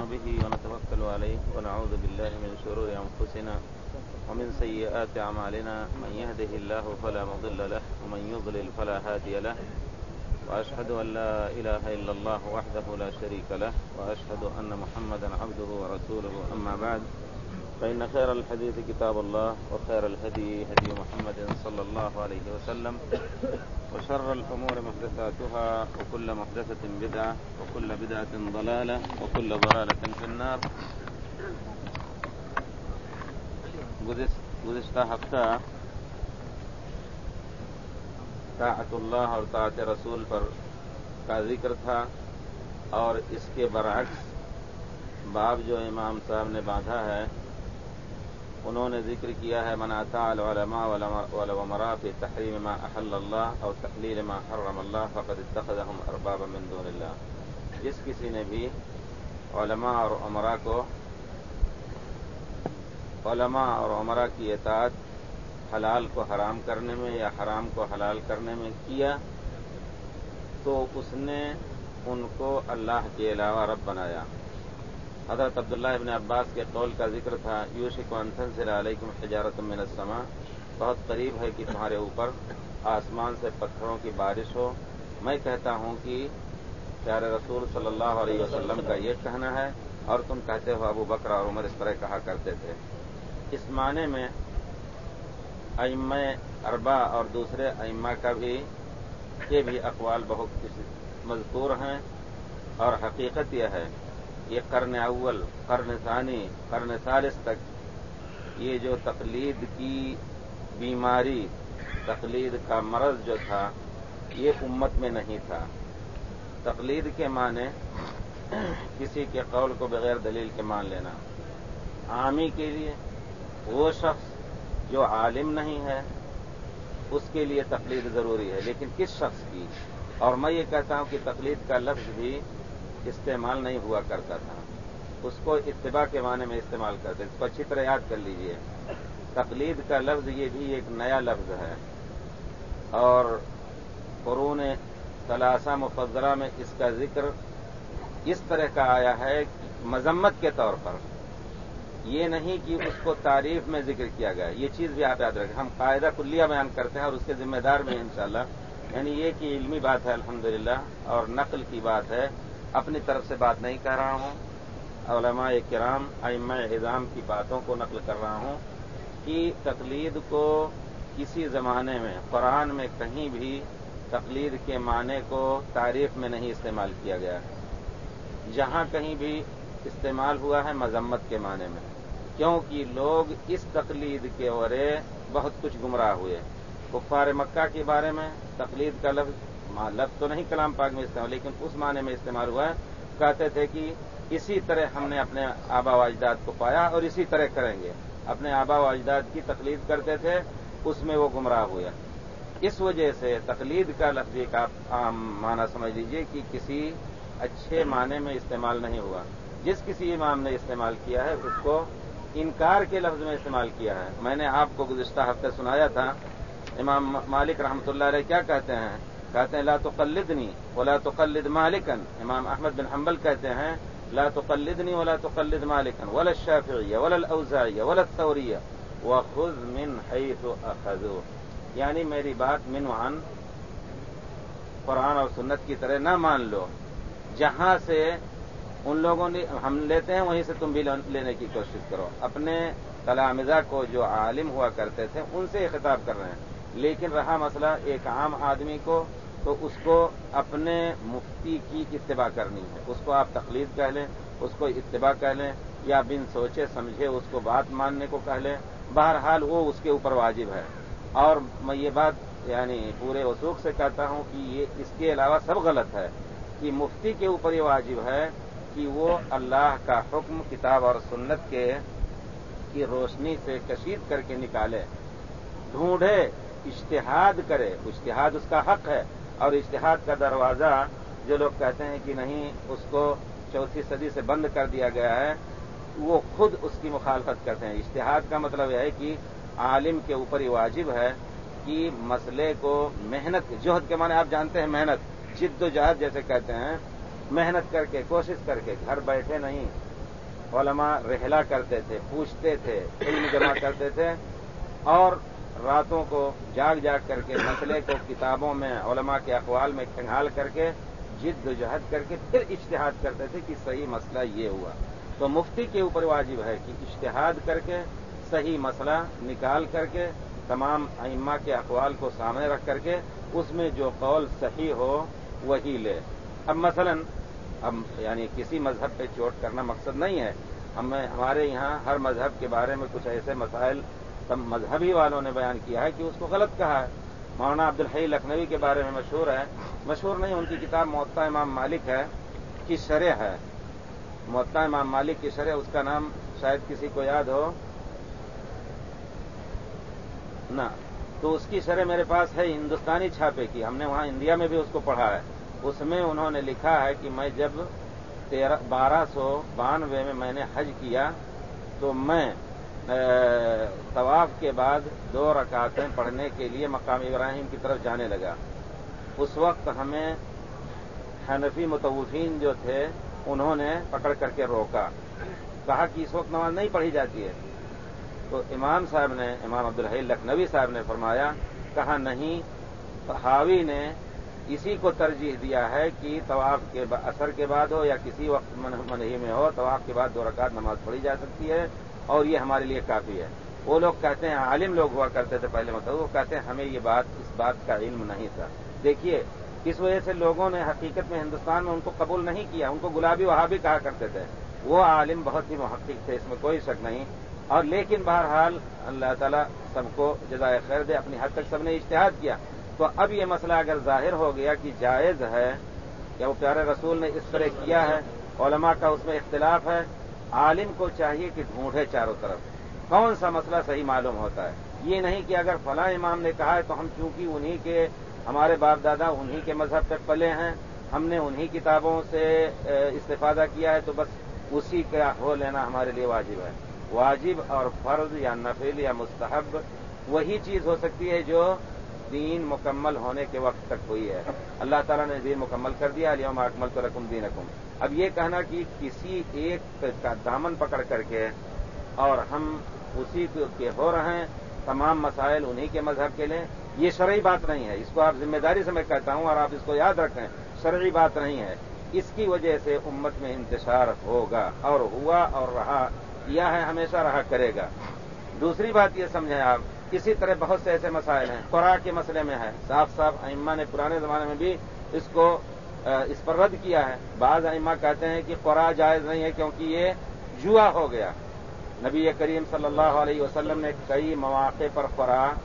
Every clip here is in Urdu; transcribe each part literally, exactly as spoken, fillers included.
به ونتوكل عليه ونعوذ بالله من شرور أنفسنا ومن سيئات أعمالنا من يهده الله فلا مضل له ومن يضلل فلا هادي له وأشهد أن لا إله إلا الله وحده لا شريك له وأشهد أن محمدا عبده ورسوله أما بعد فإن خير الحديث كتاب الله وخير الهدي هدي محمد صلى الله عليه وسلم وشر الأمور محدثاتها وكل محدثة بدعة وكل بدعة ضلالة وكل ضلالة في النار. گزشتہ ہفتہ طاعت اللہ اور طاعت رسول پر کا ذکر تھا اور اس کے برعکس باب جو امام صاحب نے باندھا ہے انہوں نے ذکر کیا ہے من اطاع العلماء والامراء في تحریم ما احل اللہ اور تحلیل ما حرم اللہ فقد اتخذهم اربابا من دون اللہ. جس کسی نے بھی علماء اور امراء کو علماء اور امراء کی اطاعت حلال کو حرام کرنے میں یا حرام کو حلال کرنے میں کیا تو اس نے ان کو اللہ کے علاوہ رب بنایا. حضرت عبداللہ ابن عباس کے قول کا ذکر تھا یوشک ان تنزل علیکم حجارۃ من السماء، بہت قریب ہے کہ تمہارے اوپر آسمان سے پتھروں کی بارش ہو. میں کہتا ہوں کہ پیارے رسول صلی اللہ علیہ وسلم کا یہ کہنا ہے اور تم کہتے ہو ابو بکر اور عمر اس طرح کہا کرتے تھے. اس معنی میں ائمہ اربع اور دوسرے ائمہ کا بھی کے بھی اقوال بہت مذکور ہیں اور حقیقت یہ ہے یہ قرن اول، قرن ثانی، قرن ثالث تک یہ جو تقلید کی بیماری، تقلید کا مرض جو تھا یہ امت میں نہیں تھا. تقلید کے معنی کسی کے قول کو بغیر دلیل کے مان لینا. عامی کے لیے وہ شخص جو عالم نہیں ہے اس کے لیے تقلید ضروری ہے، لیکن کس شخص کی؟ اور میں یہ کہتا ہوں کہ تقلید کا لفظ بھی استعمال نہیں ہوا کرتا تھا، اس کو اتباع کے معنی میں استعمال کرتے. اس کو اچھی طرح یاد کر لیجئے. تقلید کا لفظ یہ بھی ایک نیا لفظ ہے اور قرون ثلاثہ مفضلہ میں اس کا ذکر اس طرح کا آیا ہے مذمت کے طور پر، یہ نہیں کہ اس کو تعریف میں ذکر کیا گیا. یہ چیز بھی آپ یاد رکھیں. ہم قاعدہ کلیہ بیان کرتے ہیں اور اس کے ذمہ دار بھی انشاءاللہ، یعنی یہ کہ علمی بات ہے الحمدللہ اور نقل کی بات ہے، اپنی طرف سے بات نہیں کر رہا ہوں. علماء کرام ائمہ اعظام کی باتوں کو نقل کر رہا ہوں کہ تقلید کو کسی زمانے میں قرآن میں کہیں بھی تقلید کے معنی کو تعریف میں نہیں استعمال کیا گیا ہے. جہاں کہیں بھی استعمال ہوا ہے مذمت کے معنی میں، کیونکہ لوگ اس تقلید کے ورے بہت کچھ گمراہ ہوئے. کفار مکہ کے بارے میں تقلید کا لفظ لفظ تو نہیں کلام پاک میں استعمال، لیکن اس معنی میں استعمال ہوا ہے. کہتے تھے کہ اسی طرح ہم نے اپنے آبا و اجداد کو پایا اور اسی طرح کریں گے. اپنے آبا و اجداد کی تقلید کرتے تھے، اس میں وہ گمراہ ہوئے. اس وجہ سے تقلید کا لفظ ایک آپ عام معنی سمجھ لیجئے کہ کسی اچھے معنی میں استعمال نہیں ہوا. جس کسی امام نے استعمال کیا ہے اس کو انکار کے لفظ میں استعمال کیا ہے. میں نے آپ کو گزشتہ ہفتے سنایا تھا امام مالک رحمۃ اللہ علیہ کیا کہتے ہیں. کہتے ہیں لا تقلدنی ولا تقلد مالکا. امام احمد بن حنبل کہتے ہیں لا تقلدنی ولا تقلد مالکا ولا الشافعی ولا الاوزاعی ولا الثوری وخذ من حیث اخذوا. یعنی میری بات من وعن قرآن اور سنت کی طرح نہ مان لو، جہاں سے ان لوگوں نے ہم لیتے ہیں وہیں سے تم بھی لینے کی کوشش کرو. اپنے تلامذہ کو جو عالم ہوا کرتے تھے ان سے خطاب کر رہے ہیں. لیکن رہا مسئلہ ایک عام آدمی کو تو اس کو اپنے مفتی کی اتباع کرنی ہے. اس کو آپ تقلید کہہ لیں، اس کو اتباع کہہ لیں یا بن سوچے سمجھے اس کو بات ماننے کو کہہ لیں، بہرحال وہ اس کے اوپر واجب ہے. اور میں یہ بات یعنی پورے وثوق سے کہتا ہوں کہ یہ اس کے علاوہ سب غلط ہے کہ مفتی کے اوپر یہ واجب ہے کہ وہ اللہ کا حکم کتاب اور سنت کے کی روشنی سے کشید کر کے نکالے، ڈھونڈے، اجتہاد کرے. اجتہاد اس کا حق ہے اور اجتہاد کا دروازہ جو لوگ کہتے ہیں کہ نہیں اس کو چوتھی صدی سے بند کر دیا گیا ہے وہ خود اس کی مخالفت کرتے ہیں. اجتہاد کا مطلب یہ ہے کہ عالم کے اوپر یہ واجب ہے کہ مسئلے کو محنت، جہد کے معنی آپ جانتے ہیں محنت، جد و جہد جیسے کہتے ہیں، محنت کر کے کوشش کر کے گھر بیٹھے نہیں علماء رحلہ کرتے تھے، پوچھتے تھے، علم جمع کرتے تھے اور راتوں کو جاگ جاگ کر کے مسئلے کو کتابوں میں علماء کے اقوال میں کھنگال کر کے جد و جہد کر کے پھر اجتہاد کرتے تھے کہ صحیح مسئلہ یہ ہوا. تو مفتی کے اوپر واجب ہے کہ اجتہاد کر کے صحیح مسئلہ نکال کر کے تمام ائمہ کے اقوال کو سامنے رکھ کر کے اس میں جو قول صحیح ہو وہی لے. اب مثلا اب یعنی کسی مذہب پہ چوٹ کرنا مقصد نہیں ہے. ہمیں ہمارے یہاں ہر مذہب کے بارے میں کچھ ایسے مسائل مذہبی والوں نے بیان کیا ہے کہ اس کو غلط کہا ہے. مولانا عبدالحی لکھنوی کے بارے میں مشہور ہے، مشہور نہیں، ان کی کتاب موطا امام مالک ہے کی شرح ہے. موطا امام مالک کی شرح، اس کا نام شاید کسی کو یاد ہو نہ. تو اس کی شرح میرے پاس ہے ہندوستانی چھاپے کی، ہم نے وہاں انڈیا میں بھی اس کو پڑھا ہے. اس میں انہوں نے لکھا ہے کہ میں جب تیرہ بارہ سو بانوے میں میں نے حج کیا تو میں طواف کے بعد دو رکعتیں پڑھنے کے لیے مقام ابراہیم کی طرف جانے لگا. اس وقت ہمیں حنفی متوفین جو تھے انہوں نے پکڑ کر کے روکا، کہا کہ اس وقت نماز نہیں پڑھی جاتی ہے. تو امام صاحب نے، امام عبدالحی لکھنوی صاحب نے فرمایا، کہا نہیں، حاوی نے اسی کو ترجیح دیا ہے کہ طواف کے اثر کے بعد ہو یا کسی وقت منہی میں ہو، طواف کے بعد دو رکعت نماز پڑھی جا سکتی ہے اور یہ ہمارے لیے کافی ہے. وہ لوگ کہتے ہیں، عالم لوگ ہوا کرتے تھے پہلے، مطلب وہ کہتے ہیں ہمیں یہ بات اس بات کا علم نہیں تھا. دیکھیے اس وجہ سے لوگوں نے حقیقت میں ہندوستان میں ان کو قبول نہیں کیا، ان کو گلابی وہابی کہا کرتے تھے. وہ عالم بہت ہی محقق تھے، اس میں کوئی شک نہیں. اور لیکن بہرحال اللہ تعالیٰ سب کو جزائے خیر دے، اپنی حد تک سب نے اجتہاد کیا. تو اب یہ مسئلہ اگر ظاہر ہو گیا کہ جائز ہے یا وہ پیارے رسول نے اس طرح کیا ہے، علماء کا اس میں اختلاف ہے، عالم کو چاہیے کہ ڈھونڈے چاروں طرف کون سا مسئلہ صحیح معلوم ہوتا ہے. یہ نہیں کہ اگر فلاں امام نے کہا ہے تو ہم چونکہ انہی کے، ہمارے باپ دادا انہی کے مذہب پہ پلے ہیں، ہم نے انہی کتابوں سے استفادہ کیا ہے تو بس اسی کا ہو لینا ہمارے لیے واجب ہے. واجب اور فرض یا نفل یا مستحب وہی چیز ہو سکتی ہے جو دین مکمل ہونے کے وقت تک ہوئی ہے. اللہ تعالیٰ نے دین مکمل کر دیا، الیوم اکملت لکم دینکم. اب یہ کہنا کہ کسی ایک کا دامن پکڑ کر کے اور ہم اسی کے ہو رہے ہیں، تمام مسائل انہی کے مذہب کے لیں، یہ شرعی بات نہیں ہے. اس کو آپ ذمہ داری سے میں کہتا ہوں اور آپ اس کو یاد رکھیں، شرعی بات نہیں ہے. اس کی وجہ سے امت میں انتشار ہوگا اور ہوا اور رہا، کیا ہے، ہمیشہ رہا کرے گا. دوسری بات یہ سمجھیں آپ، اسی طرح بہت سے ایسے مسائل ہیں. قرآن کے مسئلے میں ہے، صاف صاف ائمہ نے پرانے زمانے میں بھی اس کو اس پر رد کیا ہے. بعض ائمہ کہتے ہیں کہ قرآن جائز نہیں ہے کیونکہ یہ جوا ہو گیا. نبی کریم صلی اللہ علیہ وسلم نے کئی مواقع پر قرآن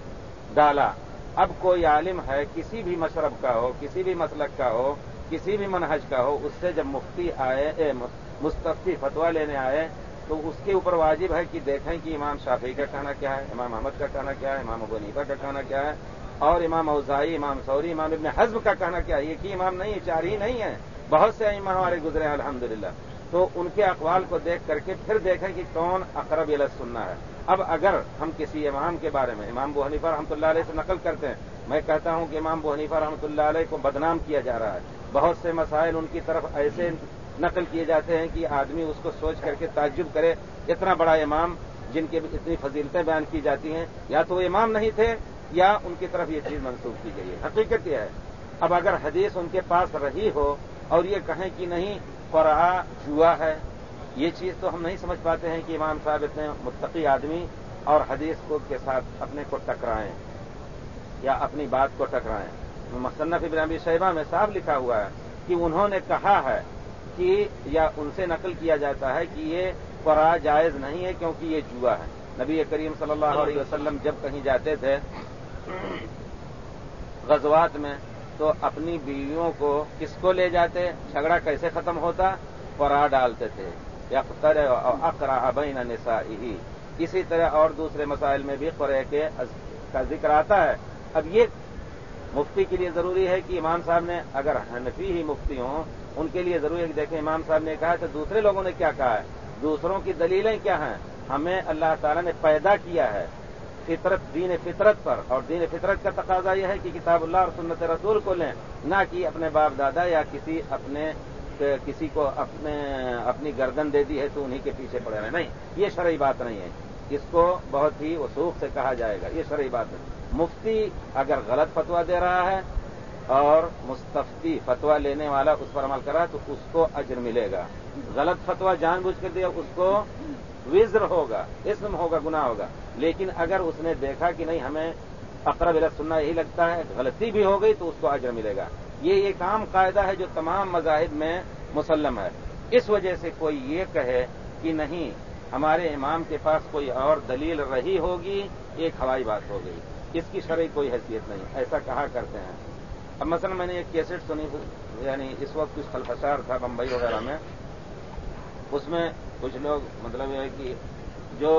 ڈالا. اب کوئی عالم ہے، کسی بھی مشرب کا ہو، کسی بھی مسلک کا ہو، کسی بھی منہج کا ہو، اس سے جب مفتی آئے، مستفتی فتویٰ لینے آئے تو اس کے اوپر واجب ہے کہ دیکھیں کہ امام شافعی کا کہنا کیا ہے، امام احمد کا کہنا کیا ہے، امام ابو حنیفہ کا کہنا کیا ہے، اور امام اوزاعی، امام ثوری، امام ابن حزم کا کہنا کیا ہے. ایک ہی امام نہیں ہے، چار ہی نہیں ہیں، بہت سے ائمہ ہمارے گزرے ہیں الحمدللہ. تو ان کے اقوال کو دیکھ کر کے پھر دیکھیں کہ کون اقرب الی السنہ ہے. اب اگر ہم کسی امام کے بارے میں، امام ابو حنیفہ رحمۃ اللہ علیہ سے نقل کرتے ہیں، میں کہتا ہوں کہ امام ابو حنیفہ رحمۃ اللہ علیہ کو بدنام کیا جا رہا ہے. بہت سے مسائل ان کی طرف ایسے نقل کیے جاتے ہیں کہ آدمی اس کو سوچ کر کے تعجب کرے، اتنا بڑا امام جن کی اتنی فضیلتیں بیان کی جاتی ہیں، یا تو وہ امام نہیں تھے یا ان کی طرف یہ چیز منسوخ کی گئی ہے. حقیقت یہ ہے. اب اگر حدیث ان کے پاس رہی ہو اور یہ کہیں کہ نہیں قرآن جوا ہے، یہ چیز تو ہم نہیں سمجھ پاتے ہیں کہ امام صاحب اتنے متقی آدمی اور حدیث کو کے ساتھ اپنے کو ٹکرائیں یا اپنی بات کو ٹکرائیں. مصنف ابن ابی شیبہ میں صاف لکھا ہوا ہے کہ انہوں نے کہا ہے کہ یا ان سے نقل کیا جاتا ہے کہ یہ قرآن جائز نہیں ہے کیونکہ یہ جوا ہے. نبی کریم صلی اللہ علیہ وسلم جب کہیں جاتے تھے غزوات میں تو اپنی بیویوں کو کس کو لے جاتے، جھگڑا کیسے ختم ہوتا، قرآن ڈالتے تھے، یقترع اقرع بین نسائہ. اسی طرح اور دوسرے مسائل میں بھی قرآن کے کا ذکر آتا ہے. اب یہ مفتی کے لیے ضروری ہے کہ امام صاحب نے، اگر حنفی ہی مفتی ہوں ان کے لیے ضروری ہے کہ دیکھیں امام صاحب نے کہا تو دوسرے لوگوں نے کیا کہا ہے، دوسروں کی دلیلیں کیا ہیں. ہمیں اللہ تعالیٰ نے پیدا کیا ہے فطرت، دین فطرت پر، اور دین فطرت کا تقاضا یہ ہے کہ کتاب اللہ اور سنت رسول کو لیں، نہ کہ اپنے باپ دادا یا کسی اپنے کہ کسی کو اپنے اپنی گردن دے دی ہے تو انہی کے پیچھے پڑے رہے. نہیں، یہ شرعی بات نہیں ہے. اس کو بہت ہی وثوق سے کہا جائے گا. یہ شرعی بات نہیں. مفتی اگر غلط فتویٰ دے رہا ہے اور مستفتی فتویٰ لینے والا اس پر عمل کر رہا ہے تو اس کو اجر ملے گا. غلط فتویٰ جان بوجھ کر دیا اس کو وزر ہوگا، اسم ہوگا، گناہ ہوگا. لیکن اگر اس نے دیکھا کہ نہیں ہمیں اقرب الی السنہ یہی لگتا ہے، غلطی بھی ہو گئی تو اس کو اجر ملے گا. یہ ایک عام قاعدہ ہے جو تمام مذاہب میں مسلم ہے. اس وجہ سے کوئی یہ کہے کہ نہیں ہمارے امام کے پاس کوئی اور دلیل رہی ہوگی، ایک ہوائی بات ہو گئی، اس کی شرعی کوئی حیثیت نہیں. ایسا کہا کرتے ہیں. اب مثلا میں نے ایک کیسٹ سنی، یعنی اس وقت کچھ خلفشار تھا بمبئی وغیرہ میں، اس میں کچھ لوگ مطلب یہ ہے کہ جو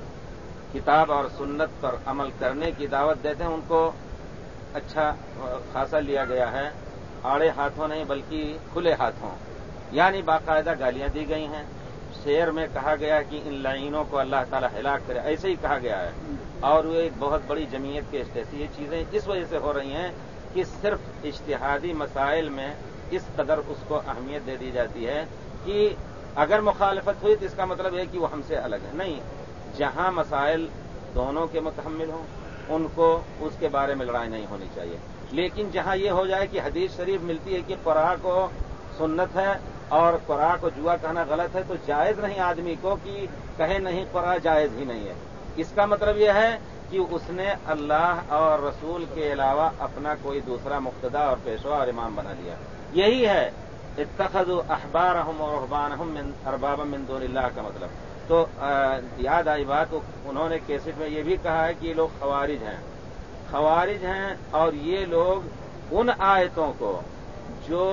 کتاب اور سنت پر عمل کرنے کی دعوت دیتے ہیں ان کو اچھا خاصا لیا گیا ہے. آڑے ہاتھوں نہیں بلکہ کھلے ہاتھوں، یعنی باقاعدہ گالیاں دی گئی ہیں. شعر میں کہا گیا کہ ان لعینوں کو اللہ تعالی ہلاک کرے، ایسے ہی کہا گیا ہے. اور وہ ایک بہت بڑی جمعیت کے اسٹیسی. یہ چیزیں اس وجہ سے ہو رہی ہیں کہ صرف اجتہادی مسائل میں اس قدر اس کو اہمیت دے دی جاتی ہے کہ اگر مخالفت ہوئی تو اس کا مطلب ہے کہ وہ ہم سے الگ ہے. نہیں، جہاں مسائل دونوں کے متحمل ہوں ان کو اس کے بارے میں لڑائی نہیں ہونی چاہیے. لیکن جہاں یہ ہو جائے کہ حدیث شریف ملتی ہے کہ قرآن کو سنت ہے اور قرآن کو جوا کہنا غلط ہے تو جائز نہیں آدمی کو کہ کہے نہیں قرآن جائز ہی نہیں ہے. اس کا مطلب یہ ہے کہ اس نے اللہ اور رسول کے علاوہ اپنا کوئی دوسرا مقتدا اور پیشوا اور امام بنا لیا. یہی ہے اتخذوا احبارهم ورهبانهم من اربابا من دون اللہ کا مطلب. تو یاد آئی بات، انہوں نے کیسٹ میں یہ بھی کہا ہے کہ یہ لوگ خوارج ہیں. خوارج ہیں اور یہ لوگ ان آیتوں کو جو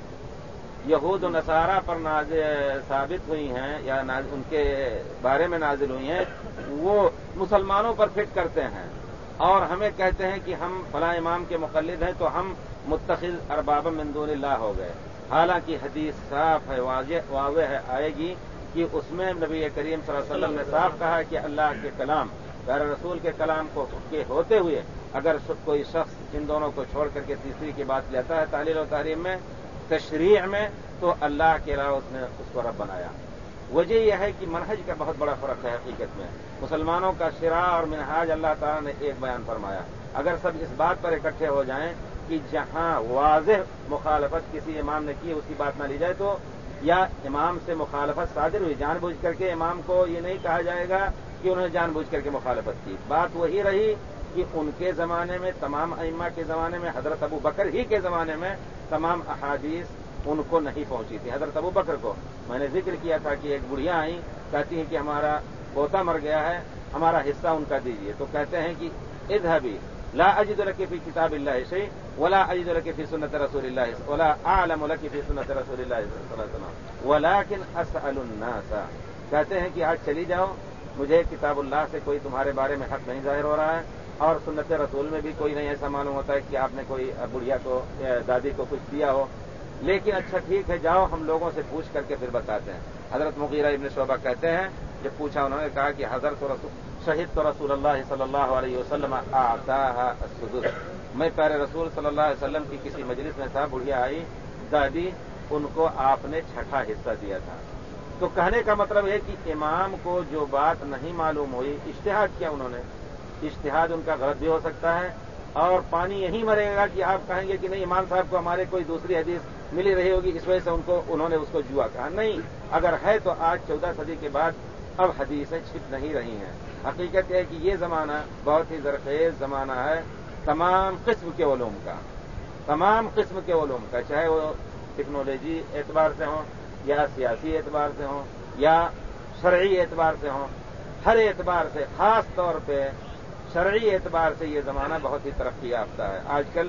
یہود و نصارہ پر نازل ثابت ہوئی ہیں یا ان کے بارے میں نازل ہوئی ہیں وہ مسلمانوں پر فٹ کرتے ہیں اور ہمیں کہتے ہیں کہ ہم فلاں امام کے مقلد ہیں تو ہم متخذ ارباب من دون اللہ ہو گئے. حالانکہ حدیث صاف ہے، واضح واضح ہے، آئے گی کہ اس میں نبی کریم صلی اللہ علیہ وسلم نے صاف کہا کہ اللہ کے کلام غیر رسول کے کلام کو کے ہوتے ہوئے اگر کوئی شخص ان دونوں کو چھوڑ کر کے تیسری کی بات لیتا ہے تعلیل و تحریم میں، تشریع میں، تو اللہ کے علاوہ اس نے اس کو رب بنایا. وجہ یہ ہے کہ منہج کا بہت بڑا فرق ہے. حقیقت میں مسلمانوں کا شرع اور منہاج اللہ تعالیٰ نے ایک بیان فرمایا. اگر سب اس بات پر اکٹھے ہو جائیں کہ جہاں واضح مخالفت کسی امام نے کی اس کی بات نہ لی جائے تو یا امام سے مخالفت صادر ہوئی جان بوجھ کر کے، امام کو یہ نہیں کہا جائے گا کہ انہوں نے جان بوجھ کر کے مخالفت کی. بات وہی رہی کہ ان کے زمانے میں، تمام ائمہ کے زمانے میں، حضرت ابو بکر ہی کے زمانے میں تمام احادیث ان کو نہیں پہنچی تھی. حضرت ابو بکر کو میں نے ذکر کیا تھا کہ ایک بڑھیا آئیں، کہتی ہیں کہ ہمارا پوتا مر گیا ہے، ہمارا حصہ ان کا دیجیے. تو کہتے ہیں کہ اذهبی لا اجد لك في کتاب اللہ شیء ولا اجد لك في سنت رسول اللہ ولا اعلم لك في سنت رسول اللہ صلی اللہ علیہ وسلم ولكن اسال الناس. کہتے ہیں کہ آج چلی جاؤ، مجھے کتاب اللہ سے کوئی تمہارے بارے میں حق نہیں ظاہر ہو رہا ہے اور سنت رسول میں بھی کوئی نہیں ایسا معلوم ہوتا ہے کہ آپ نے کوئی بڑھیا کو دادی کو کچھ دیا ہو. لیکن اچھا ٹھیک ہے، جاؤ ہم لوگوں سے پوچھ کر کے پھر بتاتے ہیں. حضرت مغیرہ ابن شعبہ کہتے ہیں جب پوچھا انہوں نے کہا کہ حضرت رسول شہید تو رسول اللہ صلی اللہ علیہ وسلم اعطاها السدس. میں پیارے رسول صلی اللہ علیہ وسلم کی کسی مجلس میں تھا، بڑھیا آئی دادی، ان کو آپ نے چھٹا حصہ دیا تھا. تو کہنے کا مطلب ہے کہ امام کو جو بات نہیں معلوم ہوئی، اجتہاد کیا انہوں نے، اجتہاد ان کا غلط بھی ہو سکتا ہے اور پانی یہی مرے گا کہ آپ کہیں گے کہ نہیں امام صاحب کو ہمارے کوئی دوسری حدیث ملی رہی ہوگی اس وجہ سے ان کو انہوں نے اس کو جوا کہا. نہیں، اگر ہے تو آج چودہ صدی کے بعد اب حدیثیں چھپ نہیں رہی ہیں. حقیقت ہے کہ یہ زمانہ بہت ہی زرخیز زمانہ ہے تمام قسم کے علوم کا، تمام قسم کے علوم کا، چاہے وہ ٹیکنالوجی اعتبار سے ہوں یا سیاسی اعتبار سے ہوں یا شرعی اعتبار سے ہوں. ہر اعتبار سے، خاص طور پہ شرعی اعتبار سے یہ زمانہ بہت ہی ترقی یافتہ ہے. آج کل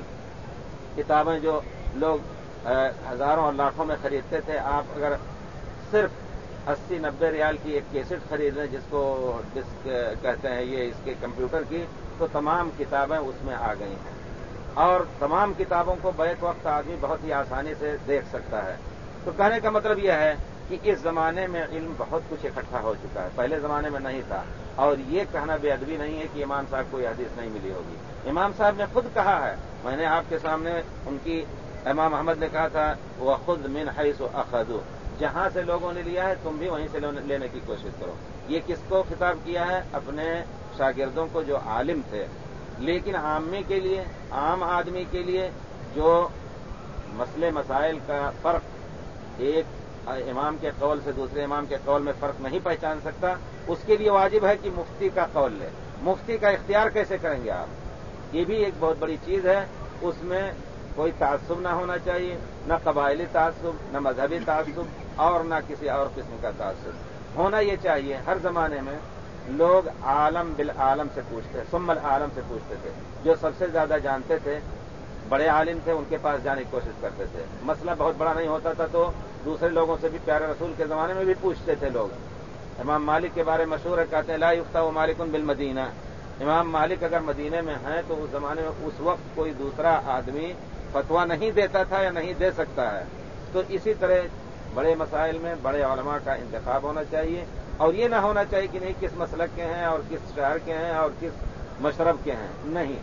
کتابیں جو لوگ ہزاروں اور لاکھوں میں خریدتے تھے، آپ اگر صرف اسی نبے ریال کی ایک کیسٹ خرید لیں جس کو ڈسک کہتے ہیں یہ اس کے کمپیوٹر کی، تو تمام کتابیں اس میں آ گئی ہیں اور تمام کتابوں کو بیک وقت آدمی بہت ہی آسانی سے دیکھ سکتا ہے. تو کہنے کا مطلب یہ ہے کہ اس زمانے میں علم بہت کچھ اکٹھا ہو چکا ہے، پہلے زمانے میں نہیں تھا. اور یہ کہنا بے ادبی نہیں ہے کہ امام صاحب کو یہ حدیث نہیں ملی ہوگی. امام صاحب نے خود کہا ہے، میں نے آپ کے سامنے ان کی امام احمد نے کہا تھا وہ خود من حیث اخذوا، جہاں سے لوگوں نے لیا ہے تم بھی وہیں سے لینے کی کوشش کرو۔ یہ کس کو خطاب کیا ہے؟ اپنے شاگردوں کو جو عالم تھے، لیکن عامی کے لیے، عام آدمی کے لیے جو مسئلے مسائل کا فرق ایک امام کے قول سے دوسرے امام کے قول میں فرق نہیں پہچان سکتا، اس کے لیے واجب ہے کہ مفتی کا قول لے۔ مفتی کا اختیار کیسے کریں گے آپ؟ یہ بھی ایک بہت بڑی چیز ہے، اس میں کوئی تعصب نہ ہونا چاہیے، نہ قبائلی تعصب، نہ مذہبی تعصب اور نہ کسی اور قسم کا تعصب ہونا یہ چاہیے۔ ہر زمانے میں لوگ عالم بالعالم سے پوچھتے، ثم العالم سے پوچھتے تھے، جو سب سے زیادہ جانتے تھے، بڑے عالم تھے، ان کے پاس جانے کی کوشش کرتے تھے۔ مسئلہ بہت بڑا نہیں ہوتا تھا تو دوسرے لوگوں سے بھی، پیارے رسول کے زمانے میں بھی پوچھتے تھے لوگ۔ امام مالک کے بارے میں مشہور ہے، کہتے ہیں لا یفتح مالک بالمدینہ، امام مالک اگر مدینے میں ہیں تو اس زمانے میں اس وقت کوئی دوسرا آدمی فتویٰ نہیں دیتا تھا یا نہیں دے سکتا ہے۔ تو اسی طرح بڑے مسائل میں بڑے علماء کا انتخاب ہونا چاہیے، اور یہ نہ ہونا چاہیے کہ نہیں کس مسلک کے ہیں اور کس شہر کے ہیں اور کس مشرب کے ہیں، نہیں،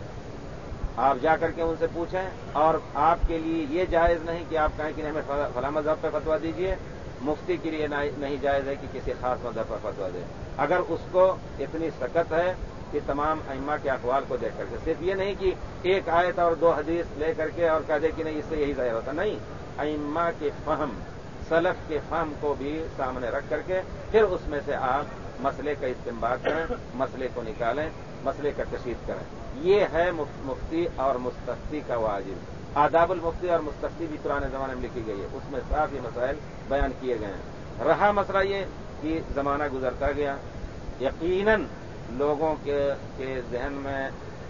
آپ جا کر کے ان سے پوچھیں، اور آپ کے لیے یہ جائز نہیں کہ آپ کہیں کہ ہمیں فلاں مذہب پہ فتویٰ دیجیے، مفتی کے لیے نہیں جائز ہے کہ کسی خاص مذہب پر فتویٰ دے۔ اگر اس کو اتنی سکت ہے کہ تمام ائمہ کے اقوال کو دیکھ کر کے، صرف یہ نہیں کہ ایک آیت اور دو حدیث لے کر کے اور کہہ دے کہ نہیں اس سے یہی ظاہر ہوتا، نہیں، ائمہ کے فہم، سلف کے فہم کو بھی سامنے رکھ کر کے پھر اس میں سے آپ مسئلے کا استنباط کریں، مسئلے کو نکالیں، مسئلے کا کشید کریں۔ یہ ہے مفتی اور مستفتی کا واجب۔ آداب المفتی اور مستفتی بھی پرانے زمانے میں لکھی گئی ہے، اس میں صاف یہ مسائل بیان کیے گئے ہیں۔ رہا مسئلہ یہ کہ زمانہ گزرتا گیا، یقیناً لوگوں کے کے ذہن میں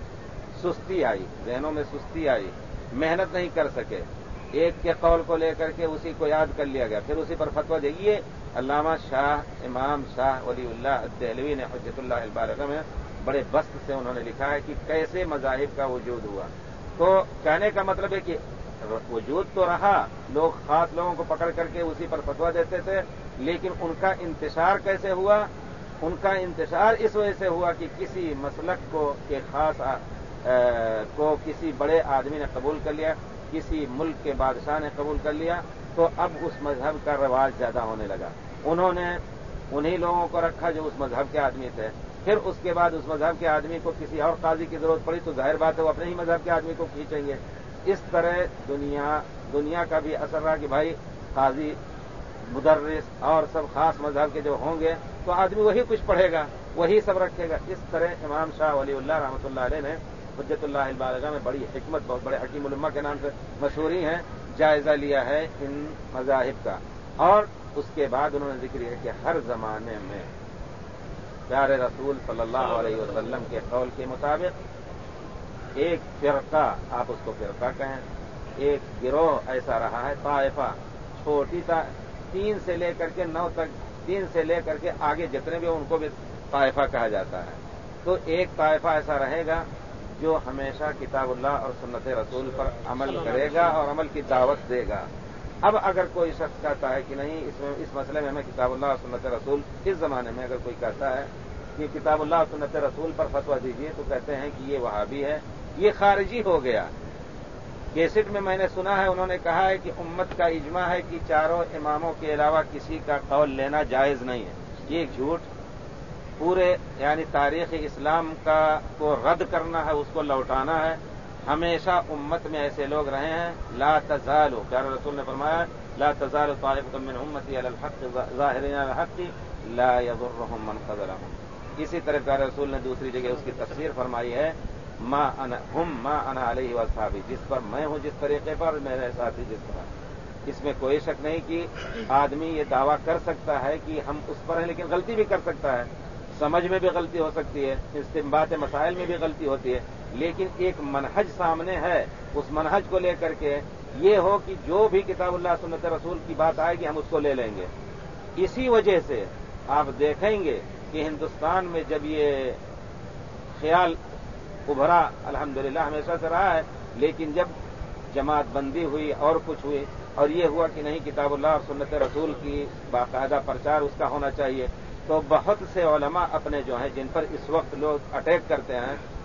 سستی آئی، ذہنوں میں سستی آئی، محنت نہیں کر سکے، ایک کے قول کو لے کر کے اسی کو یاد کر لیا گیا، پھر اسی پر فتویٰ دے گی۔ علامہ شاہ امام شاہ ولی اللہ دہلوی نے حجت اللہ البالغہ میں بڑے بسط سے انہوں نے لکھا ہے کہ کیسے مذاہب کا وجود ہوا۔ تو کہنے کا مطلب ہے کہ وجود تو رہا، لوگ خاص لوگوں کو پکڑ کر کے اسی پر فتویٰ دیتے تھے، لیکن ان کا انتشار کیسے ہوا؟ ان کا انتشار اس وجہ سے ہوا کہ کسی مسلک کو کے خاص کو کسی بڑے آدمی نے قبول کر لیا، کسی ملک کے بادشاہ نے قبول کر لیا، تو اب اس مذہب کا رواج زیادہ ہونے لگا۔ انہوں نے انہی لوگوں کو رکھا جو اس مذہب کے آدمی تھے، پھر اس کے بعد اس مذہب کے آدمی کو کسی اور قاضی کی ضرورت پڑی تو ظاہر بات ہے وہ اپنے ہی مذہب کے آدمی کو کھینچیں گے۔ اس طرح دنیا دنیا کا بھی اثر رہا کہ بھائی قاضی، مدرس اور سب خاص مذہب کے جو ہوں گے تو آدمی وہی کچھ پڑھے گا، وہی سب رکھے گا۔ اس طرح امام شاہ ولی اللہ رحمۃ اللہ علیہ نے حجت اللہ البالغہ میں بڑی حکمت، بہت بڑے حکیم الامہ کے نام سے مشہوری ہیں، جائزہ لیا ہے ان مذاہب کا، اور اس کے بعد انہوں نے ذکر ہے کہ ہر زمانے میں پیارے رسول صلی اللہ علیہ وسلم کے قول کے مطابق ایک فرقہ، آپ اس کو فرقہ کہیں، ایک گروہ ایسا رہا ہے، طائفہ، چھوٹی تا تین سے لے کر کے نو تک، تین سے لے کر کے آگے جتنے بھی ان کو بھی طائفہ کہا جاتا ہے۔ تو ایک طائفہ ایسا رہے گا جو ہمیشہ کتاب اللہ اور سنت رسول پر عمل کرے گا اور عمل کی دعوت دے گا۔ اب اگر کوئی شخص کہتا ہے کہ نہیں اس میں اس مسئلے میں ہمیں کتاب اللہ اور سنت رسول، اس زمانے میں اگر کوئی کہتا ہے کہ کتاب اللہ اور سنت رسول پر فتویٰ دیجیے تو کہتے ہیں کہ یہ وہابی ہے، یہ خارجی ہو گیا۔ کیسٹ میں میں نے سنا ہے، انہوں نے کہا ہے کہ امت کا اجماع ہے کہ چاروں اماموں کے علاوہ کسی کا قول لینا جائز نہیں ہے۔ یہ ایک جھوٹ، پورے یعنی تاریخ اسلام کا کو رد کرنا ہے، اس کو لوٹانا ہے۔ ہمیشہ امت میں ایسے لوگ رہے ہیں، لا تزال، پیارے رسول نے فرمایا لا تزال طائفۃ من امتی علی الحق ظاہرین علی الحق لا یضرهم من خذلهم۔ اسی طرح پیارے رسول نے دوسری جگہ اس کی تفسیر فرمائی ہے، ما انا ہم ما انا علیہ واصحابی، جس پر میں ہوں جس طریقے پر، میرے ساتھی جس طرح۔ اس میں کوئی شک نہیں کہ آدمی یہ دعویٰ کر سکتا ہے کہ ہم اس پر ہیں، لیکن غلطی بھی کر سکتا ہے، سمجھ میں بھی غلطی ہو سکتی ہے، استنباط مسائل میں بھی غلطی ہوتی ہے، لیکن ایک منہج سامنے ہے، اس منہج کو لے کر کے یہ ہو کہ جو بھی کتاب اللہ سنت رسول کی بات آئے گی ہم اس کو لے لیں گے۔ اسی وجہ سے آپ دیکھیں گے کہ ہندوستان میں جب یہ خیال ابھرا، الحمدللہ ہمیشہ سے رہا ہے، لیکن جب جماعت بندی ہوئی اور کچھ ہوئی اور یہ ہوا کہ نہیں کتاب اللہ اور سنت رسول کی باقاعدہ پرچار اس کا ہونا چاہیے، تو بہت سے علماء اپنے جو ہیں جن پر اس وقت لوگ اٹیک کرتے ہیں،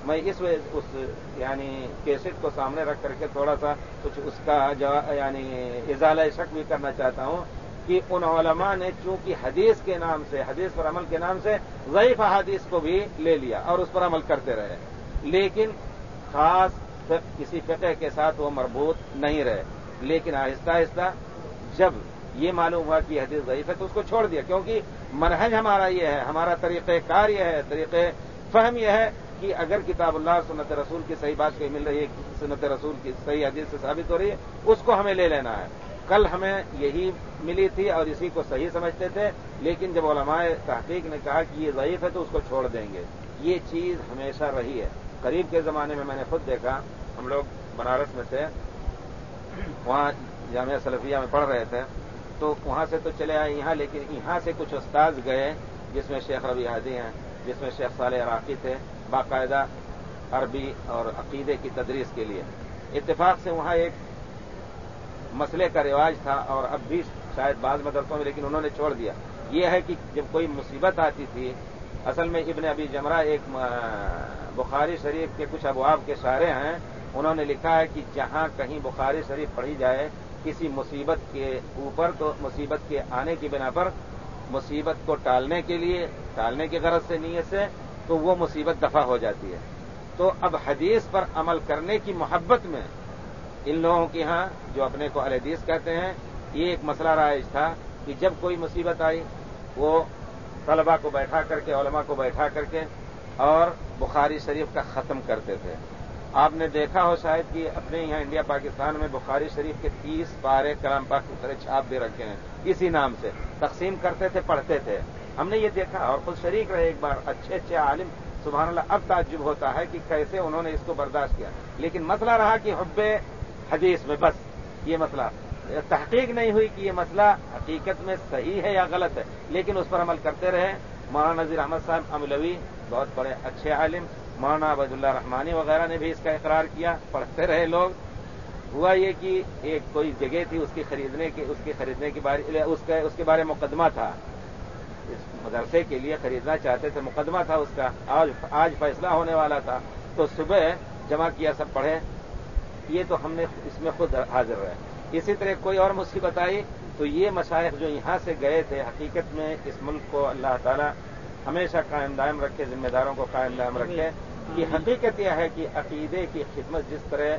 میں اس اس یعنی کیسٹ کو سامنے رکھ کر کے تھوڑا سا کچھ اس کا یعنی ازالہ شک بھی کرنا چاہتا ہوں کہ ان علماء نے چونکہ حدیث کے نام سے حدیث پر عمل کے نام سے ضعیف احادیث کو بھی لے لیا اور اس پر عمل کرتے رہے، لیکن خاص کسی فقہ کے ساتھ وہ مربوط نہیں رہے، لیکن آہستہ آہستہ جب یہ معلوم ہوا کہ حدیث ضعیف ہے تو اس کو چھوڑ دیا، کیونکہ منہج ہمارا یہ ہے، ہمارا طریقہ کار یہ ہے، طریقہ فہم یہ ہے کہ اگر کتاب اللہ سنت رسول کی صحیح بات کوئی مل رہی ہے، سنت رسول کی صحیح حدیث سے ثابت ہو رہی ہے، اس کو ہمیں لے لینا ہے۔ کل ہمیں یہی ملی تھی اور اسی کو صحیح سمجھتے تھے، لیکن جب علماء تحقیق نے کہا کہ یہ ضعیف ہے تو اس کو چھوڑ دیں گے۔ یہ چیز ہمیشہ رہی ہے۔ قریب کے زمانے میں میں نے خود دیکھا، ہم لوگ بنارس میں تھے، وہاں جامعہ سلفیہ میں پڑھ رہے تھے، تو وہاں سے تو چلے آئے یہاں، لیکن یہاں سے کچھ استاذ گئے جس میں شیخ ربیع ہادی ہیں، جس میں شیخ صالح عراقی تھے، باقاعدہ عربی اور عقیدے کی تدریس کے لیے۔ اتفاق سے وہاں ایک مسئلے کا رواج تھا اور اب بھی شاید بعض مدرسوں میں، لیکن انہوں نے چھوڑ دیا۔ یہ ہے کہ جب کوئی مصیبت آتی تھی، اصل میں ابن ابی جمرہ ایک بخاری شریف کے کچھ ابواب کے شارح ہیں، انہوں نے لکھا ہے کہ جہاں کہیں بخاری شریف پڑھی جائے کسی مصیبت کے اوپر، تو مصیبت کے آنے کی بنا پر مصیبت کو ٹالنے کے لیے، ٹالنے کی غرض سے، نیت سے، تو وہ مصیبت دفع ہو جاتی ہے۔ تو اب حدیث پر عمل کرنے کی محبت میں ان لوگوں کے ہاں جو اپنے کو اہل حدیث کہتے ہیں، یہ ایک مسئلہ رائج تھا کہ جب کوئی مصیبت آئی وہ طلباء کو بیٹھا کر کے، علماء کو بیٹھا کر کے اور بخاری شریف کا ختم کرتے تھے۔ آپ نے دیکھا ہو شاید کہ اپنے یہاں انڈیا پاکستان میں بخاری شریف کے تیس پارے کلام پاک کی طرح چھاپ بھی رکھے ہیں، اسی نام سے تقسیم کرتے تھے، پڑھتے تھے۔ ہم نے یہ دیکھا اور خود شریک رہے ایک بار، اچھے اچھے عالم، سبحان اللہ، اب تعجب ہوتا ہے کہ کیسے انہوں نے اس کو برداشت کیا، لیکن مسئلہ رہا کہ حب حدیث میں بس یہ مسئلہ تحقیق نہیں ہوئی کہ یہ مسئلہ حقیقت میں صحیح ہے یا غلط ہے، لیکن اس پر عمل کرتے رہے۔ مولانا نذیر احمد صاحب املوی بہت بڑے اچھے عالم، مولانا عبد اللہ رحمانی وغیرہ نے بھی اس کا اقرار کیا، پڑھتے رہے لوگ۔ ہوا یہ کہ ایک کوئی جگہ تھی اس کی خریدنے کے اس کے خریدنے کے بارے اس کے اس کے بارے مقدمہ تھا، اس مدرسے کے لیے خریدنا چاہتے تھے، مقدمہ تھا اس کا، آج آج فیصلہ ہونے والا تھا، تو صبح جمع کیا، سب پڑھے، یہ تو ہم نے اس میں خود حاضر رہے۔ اسی طرح کوئی اور مصیبت آئی تو یہ مشائخ جو یہاں سے گئے تھے، حقیقت میں اس ملک کو اللہ تعالیٰ ہمیشہ قائم دائم رکھے، ذمہ داروں کو قائم دائم رکھے، کہ حقیقت یہ ہے کہ عقیدے کی خدمت جس طرح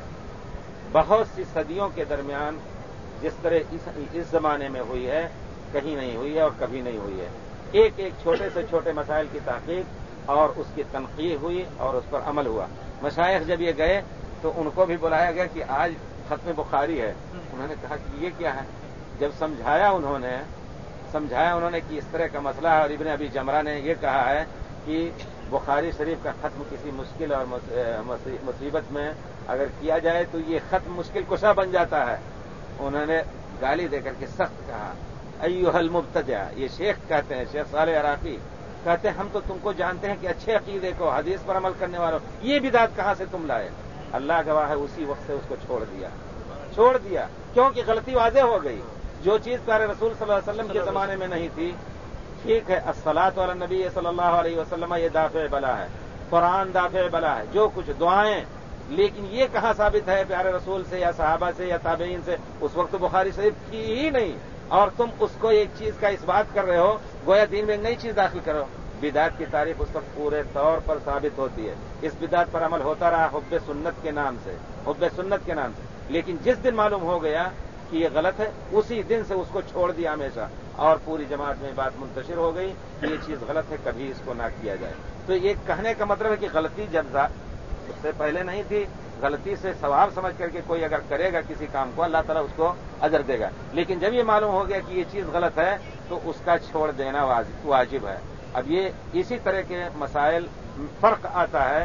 بہت سی صدیوں کے درمیان جس طرح اس, اس زمانے میں ہوئی ہے، کہیں نہیں ہوئی ہے اور کبھی نہیں ہوئی ہے۔ ایک ایک چھوٹے سے چھوٹے مسائل کی تحقیق اور اس کی تنقیح ہوئی اور اس پر عمل ہوا۔ مشائخ جب یہ گئے تو ان کو بھی بلایا گیا کہ آج ختم بخاری ہے، انہوں نے کہا کہ یہ کیا ہے؟ جب سمجھایا انہوں نے سمجھایا انہوں نے کہ اس طرح کا مسئلہ ہے، اور ابن ابی جمرہ نے یہ کہا ہے کہ بخاری شریف کا ختم کسی مشکل اور مصیبت میں اگر کیا جائے تو یہ ختم مشکل کشا بن جاتا ہے۔ انہوں نے گالی دے کر کے سخت کہا، ایھا المبتدع، یہ شیخ کہتے ہیں، شیخ صالح عراقی کہتے ہیں ہم تو تم کو جانتے ہیں کہ اچھے عقیدے کو، حدیث پر عمل کرنے والوں، یہ بدعت کہاں سے تم لائے؟ اللہ گواہ ہے اسی وقت سے اس کو چھوڑ دیا چھوڑ دیا کیونکہ غلطی واضح ہو گئی۔ جو چیز پیارے رسول صلی اللہ علیہ وسلم کے زمانے میں نہیں تھی، ٹھیک ہے، الصلاۃ علی النبی صلی اللہ علیہ وسلم یہ دافع بلا ہے، قرآن دافع بلا ہے، جو کچھ دعائیں، لیکن یہ کہاں ثابت ہے پیارے رسول سے یا صحابہ سے یا تابعین سے؟ اس وقت تو بخاری شریف کی ہی نہیں، اور تم اس کو ایک چیز کا اس بات کر رہے ہو، گویا دین میں ایک نئی چیز داخل کرو۔ بدعت کی تعریف اس وقت پورے طور پر ثابت ہوتی ہے۔ اس بدعت پر عمل ہوتا رہا حب سنت کے نام سے حب سنت کے نام سے لیکن جس دن معلوم ہو گیا کہ یہ غلط ہے، اسی دن سے اس کو چھوڑ دیا ہمیشہ، اور پوری جماعت میں بات منتشر ہو گئی کہ یہ چیز غلط ہے، کبھی اس کو نہ کیا جائے۔ تو یہ کہنے کا مطلب ہے کہ غلطی جب اس سے پہلے نہیں تھی، غلطی سے ثواب سمجھ کر کے کوئی اگر کرے گا کسی کام کو، اللہ تعالیٰ اس کو اجر دے گا، لیکن جب یہ معلوم ہو گیا کہ یہ چیز غلط ہے تو اس کا چھوڑ دینا واجب ہے۔ اب یہ اسی طرح کے مسائل فرق آتا ہے،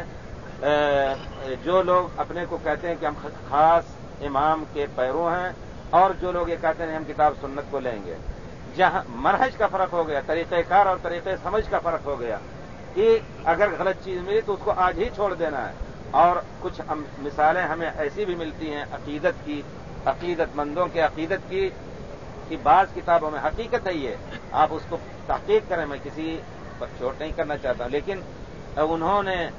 جو لوگ اپنے کو کہتے ہیں کہ ہم خاص امام کے پیرو ہیں، اور جو لوگ یہ کہتے ہیں ہم کتاب سنت کو لیں گے، جہاں منہج کا فرق ہو گیا، طریقہ کار اور طریقہ سمجھ کا فرق ہو گیا کہ اگر غلط چیز ملی تو اس کو آج ہی چھوڑ دینا ہے۔ اور کچھ مثالیں ہمیں ایسی بھی ملتی ہیں عقیدت کی، عقیدت مندوں کے عقیدت کی، کہ بعض کتابوں میں حقیقت ہے، یہ آپ اس کو تحقیق کریں، میں کسی پر چوٹ نہیں کرنا چاہتا، لیکن انہوں نے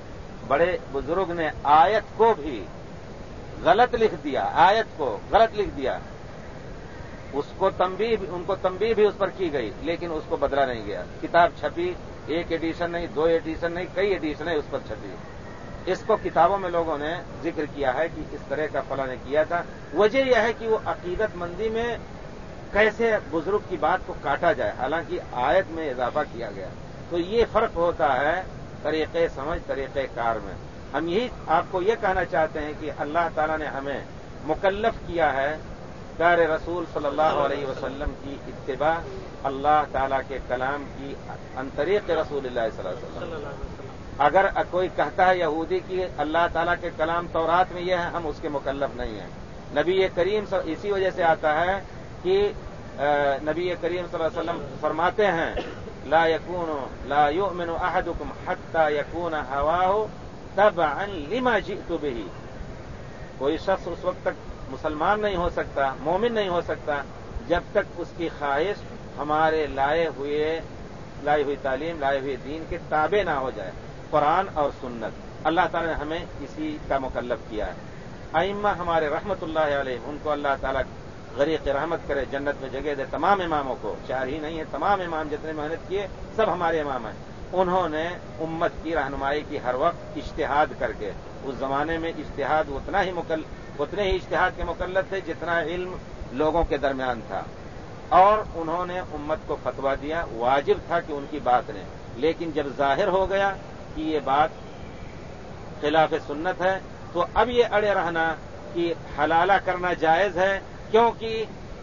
بڑے بزرگ نے آیت کو بھی غلط لکھ دیا، آیت کو غلط لکھ دیا، اس کو تنبیہ ان کو تنبیہ بھی اس پر کی گئی، لیکن اس کو بدلا نہیں گیا۔ کتاب چھپی، ایک ایڈیشن نہیں، دو ایڈیشن نہیں، کئی ایڈیشنیں اس پر چھپی۔ اس کو کتابوں میں لوگوں نے ذکر کیا ہے کہ اس طرح کا فلاں نے کیا تھا۔ وجہ یہ ہے کہ وہ عقیدت مندی میں کیسے بزرگ کی بات کو کاٹا جائے، حالانکہ آیت میں اضافہ کیا گیا۔ تو یہ فرق ہوتا ہے طریقے سمجھ، طریقے کار میں۔ ہم یہی آپ کو یہ کہنا چاہتے ہیں کہ اللہ تعالیٰ نے ہمیں مکلف کیا ہے پیارے رسول صلی اللہ علیہ وسلم کی اتباع، اللہ تعالیٰ کے کلام کی عن طریق رسول اللہ صلی اللہ علیہ وسلم۔ اگر کوئی کہتا ہے یہودی کی اللہ تعالیٰ کے کلام تورات میں یہ ہے، ہم اس کے مکلف نہیں ہیں۔ نبی کریم اسی وجہ سے آتا ہے کہ نبی کریم صلی اللہ علیہ وسلم فرماتے ہیں لا یکون لا یؤمن احدکم حتی یکون ہواہ تبعا لما جئت بہ۔ کوئی شخص اس وقت تک مسلمان نہیں ہو سکتا، مومن نہیں ہو سکتا، جب تک اس کی خواہش ہمارے لائے ہوئے لائی ہوئی تعلیم، لائے ہوئے دین کے تابع نہ ہو جائے، قرآن اور سنت۔ اللہ تعالی نے ہمیں اسی کا مکلف کیا ہے۔ ائمہ ہمارے رحمت اللہ علیہ، ان کو اللہ تعالیٰ غریق رحمت کرے، جنت میں جگہ دے۔ تمام اماموں کو، چار ہی نہیں ہے، تمام امام جتنے محنت کیے سب ہمارے امام ہیں۔ انہوں نے امت کی رہنمائی کی ہر وقت اجتہاد کر کے، اس زمانے میں اجتہاد اتنا ہی مکل اتنے ہی اجتہاد کے مکلف تھے جتنا علم لوگوں کے درمیان تھا، اور انہوں نے امت کو فتویٰ دیا، واجب تھا کہ ان کی بات لیں۔ لیکن جب ظاہر ہو گیا کہ یہ بات خلاف سنت ہے تو اب یہ اڑے رہنا کہ حلالہ کرنا جائز ہے، کیونکہ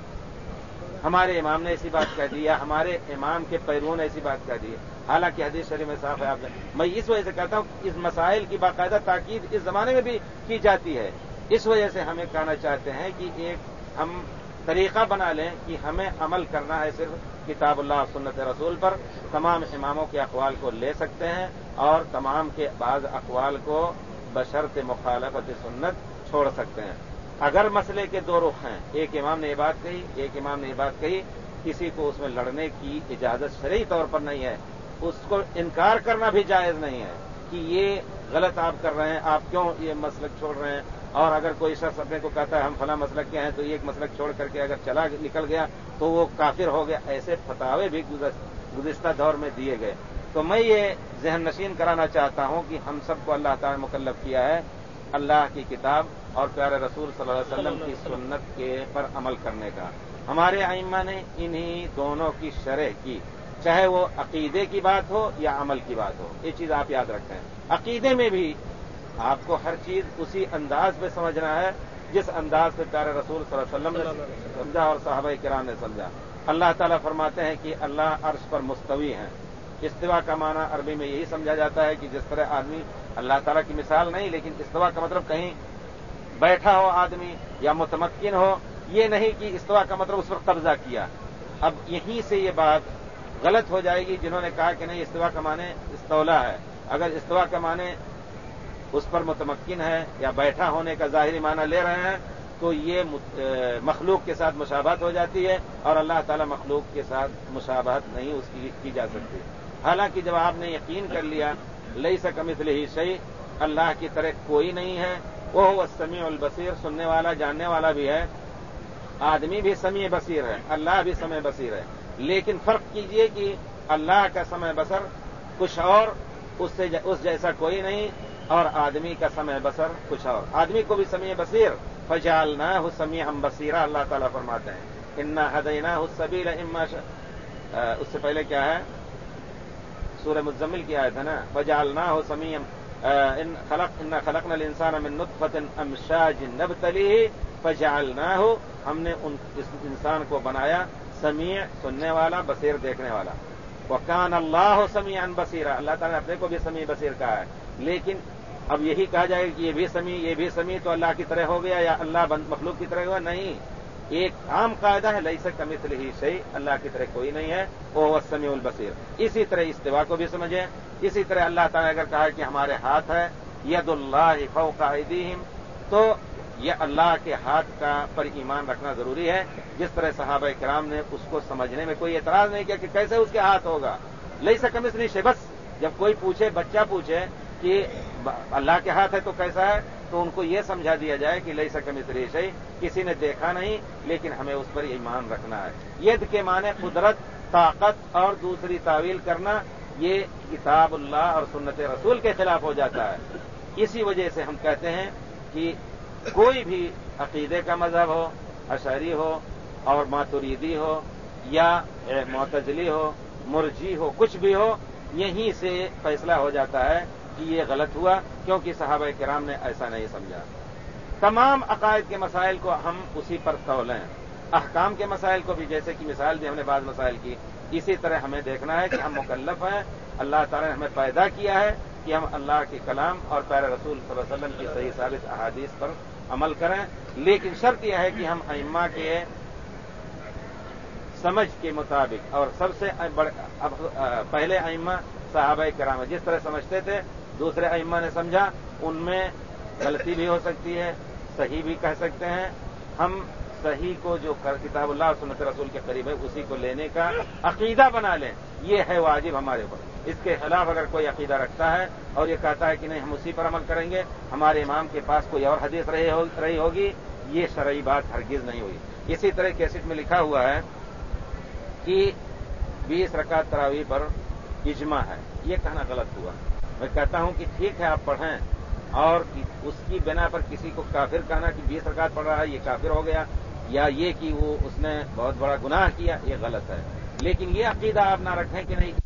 ہمارے امام نے ایسی بات کہہ دی، ہمارے امام کے پیروں نے ایسی بات کہہ دی۔ حالانکہ حدیث شریف میں صاف ہے، آپ میں اس وجہ سے کہتا ہوں اس مسائل کی باقاعدہ تاکید اس زمانے میں بھی کی جاتی ہے۔ اس وجہ سے ہمیں کہنا چاہتے ہیں کہ ایک ہم طریقہ بنا لیں کہ ہمیں عمل کرنا ہے صرف کتاب اللہ اور سنت رسول پر۔ تمام اماموں کے اقوال کو لے سکتے ہیں اور تمام کے بعض اقوال کو بشرط مخالفت سنت چھوڑ سکتے ہیں۔ اگر مسئلے کے دو رخ ہیں، ایک امام نے یہ بات کہی، ایک امام نے یہ بات کہی، کسی کو اس میں لڑنے کی اجازت شرعی طور پر نہیں ہے، اس کو انکار کرنا بھی جائز نہیں ہے کہ یہ غلط آپ کر رہے ہیں، آپ کیوں یہ مسلک چھوڑ رہے ہیں۔ اور اگر کوئی شخص اپنے کو کہتا ہے ہم فلاں مسلک کے ہیں تو ایک مسلک چھوڑ کر کے اگر چلا نکل گیا تو وہ کافر ہو گیا، ایسے فتاوے بھی گزشتہ دور میں دیے گئے۔ تو میں یہ ذہن نشین کرانا چاہتا ہوں کہ ہم سب کو اللہ تعالی نے مکلف کیا ہے اللہ کی کتاب اور پیارے رسول صلی اللہ علیہ وسلم کی سنت کے پر عمل کرنے کا۔ ہمارے ائمہ نے انہی دونوں کی شرح کی، چاہے وہ عقیدے کی بات ہو یا عمل کی بات ہو۔ یہ چیز آپ یاد رکھیں، عقیدے میں بھی آپ کو ہر چیز اسی انداز پہ سمجھنا ہے جس انداز پہ پیارے رسول صلی اللہ علیہ وسلم نے سمجھا اور صحابہ کرام نے سمجھا۔ اللہ تعالیٰ فرماتے ہیں کہ اللہ عرش پر مستوی ہیں۔ استوا کا معنی عربی میں یہی سمجھا جاتا ہے کہ جس طرح آدمی، اللہ تعالیٰ کی مثال نہیں، لیکن استوا کا مطلب کہیں بیٹھا ہو آدمی یا متمکن ہو، یہ نہیں کہ استوا کا مطلب اس پر قبضہ کیا۔ اب یہیں سے یہ بات غلط ہو جائے گی، جنہوں نے کہا کہ نہیں استوا کا معنی استولا ہے۔ اگر استوا کا معنی اس پر متمکن ہے یا بیٹھا ہونے کا ظاہری معنی لے رہے ہیں تو یہ مخلوق کے ساتھ مشابہت ہو جاتی ہے، اور اللہ تعالیٰ مخلوق کے ساتھ مشابہت نہیں اس کی کی جا سکتی۔ حالانکہ جب آپ نے یقین کر لیا لیس کمثلہ شیء، اللہ کی طرح کوئی نہیں ہے، وہ السمیع البصیر، سننے والا جاننے والا بھی ہے، آدمی بھی سمیع بصیر ہے، اللہ بھی سمیع بصیر ہے۔ لیکن فرق کیجئے کہ اللہ کا سمع بصر کچھ اور، اس سے اس جیسا کوئی نہیں، اور آدمی کا سمع بصر کچھ اور۔ آدمی کو بھی سمیع بصیر، فجعلناہ سمیعا بصیرا، اللہ تعالیٰ فرماتے ہیں انا ہدیناہ السبیل اما ش... اس سے پہلے کیا ہے؟ سورہ مزمل کی آیت ہے نا، فجعلناہ سمیعا ان خلق انا خلقنا الانسان من نطفۃ امشاج نبتلیہ فجعلناہ، ہم نے ان اس انسان کو بنایا سمیع، سننے والا، بصیر، دیکھنے والا۔ وکان اللہ سمیعا بصیرا، اللہ تعالیٰ نے اپنے کو بھی سمیع بصیر کہا ہے۔ لیکن اب یہی کہا جائے کہ یہ بھی سمیع یہ بھی سمیع تو اللہ کی طرح ہو گیا یا اللہ مخلوق کی طرح ہوا؟ نہیں، ایک عام قاعدہ ہے لیس کمثلہ شیء، اللہ کی طرح کوئی نہیں ہے، وہ السمیع البصیر۔ اسی طرح استوا کو بھی سمجھیں، اسی طرح اللہ تعالیٰ نے اگر کہا کہ ہمارے ہاتھ ہے، ید اللہ فوق ایدیہم، تو یہ اللہ کے ہاتھ کا پر ایمان رکھنا ضروری ہے۔ جس طرح صحابہ کرام نے اس کو سمجھنے میں کوئی اعتراض نہیں کیا کہ کیسے اس کے ہاتھ ہوگا، لیس کمثلہ شیء، بس جب کوئی پوچھے، بچہ پوچھے کہ اللہ کے ہاتھ ہے تو کیسا ہے، تو ان کو یہ سمجھا دیا جائے کہ لیسا کمثلہ شیء، کسی نے دیکھا نہیں لیکن ہمیں اس پر ایمان رکھنا ہے۔ ید کے معنی قدرت، طاقت اور دوسری تعویل کرنا، یہ کتاب اللہ اور سنت رسول کے خلاف ہو جاتا ہے۔ اسی وجہ سے ہم کہتے ہیں کہ کوئی بھی عقیدے کا مذہب ہو، اشعری ہو اور ماتریدی ہو یا معتزلی ہو، مرجی ہو، کچھ بھی ہو، یہیں سے فیصلہ ہو جاتا ہے کہ یہ غلط ہوا، کیونکہ صحابہ کرام نے ایسا نہیں سمجھا۔ تمام عقائد کے مسائل کو ہم اسی پر تولیں، احکام کے مسائل کو بھی، جیسے کہ مثال دی ہم نے بعض مسائل کی، اسی طرح ہمیں دیکھنا ہے کہ ہم مکلف ہیں، اللہ تعالی نے ہمیں پیدا کیا ہے کہ ہم اللہ کے کلام اور پیارے رسول صلی اللہ علیہ وسلم کی صحیح ثابت احادیث پر عمل کریں، لیکن شرط یہ ہے کہ ہم ائمہ کے سمجھ کے مطابق، اور سب سے پہلے ائمہ صحابہ کرام جس طرح سمجھتے تھے، دوسرے ائمہ نے سمجھا، ان میں غلطی بھی ہو سکتی ہے، صحیح بھی کہہ سکتے ہیں۔ ہم صحیح کو جو کتاب اللہ اور سنت رسول کے قریب ہے اسی کو لینے کا عقیدہ بنا لیں، یہ ہے واجب ہمارے اوپر۔ اس کے خلاف اگر کوئی عقیدہ رکھتا ہے اور یہ کہتا ہے کہ نہیں ہم اسی پر عمل کریں گے، ہمارے امام کے پاس کوئی اور حدیث رہی ہوگی، یہ شرعی بات ہرگز نہیں ہوئی۔ اسی طرح کیسٹ میں لکھا ہوا ہے کہ بیس رکعت تراویح پر اجماع ہے، یہ کہنا غلط ہوا۔ میں کہتا ہوں کہ ٹھیک ہے آپ پڑھیں، اور اس کی بنا پر کسی کو کافر کہنا کہ بیس رکعت پڑھ رہا ہے یہ کافر ہو گیا، یا یہ کہ وہ اس نے بہت بڑا گناہ کیا، یہ غلط ہے۔ لیکن یہ عقیدہ آپ نہ رکھیں کہ نہیں